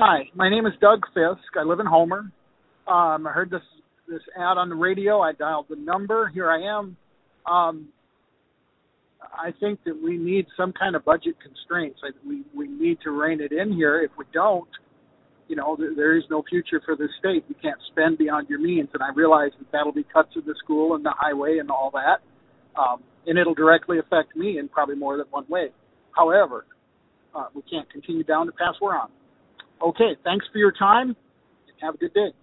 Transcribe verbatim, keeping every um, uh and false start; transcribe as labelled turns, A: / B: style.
A: Hi, my name is Doug Fisk. I live in Homer. Um, I heard this this ad on the radio. I dialed the number. Here I am. Um, I think that we need some kind of budget constraints. I, we we need to rein it in here. If we don't, you know, there, there is no future for this state. You can't spend beyond your means, and I realize that that'll be cuts to the school and the highway and all that, um, and it'll directly affect me in probably more than one way. However, uh, we can't continue down the path we're on. Okay, thanks for your time, and have a good day.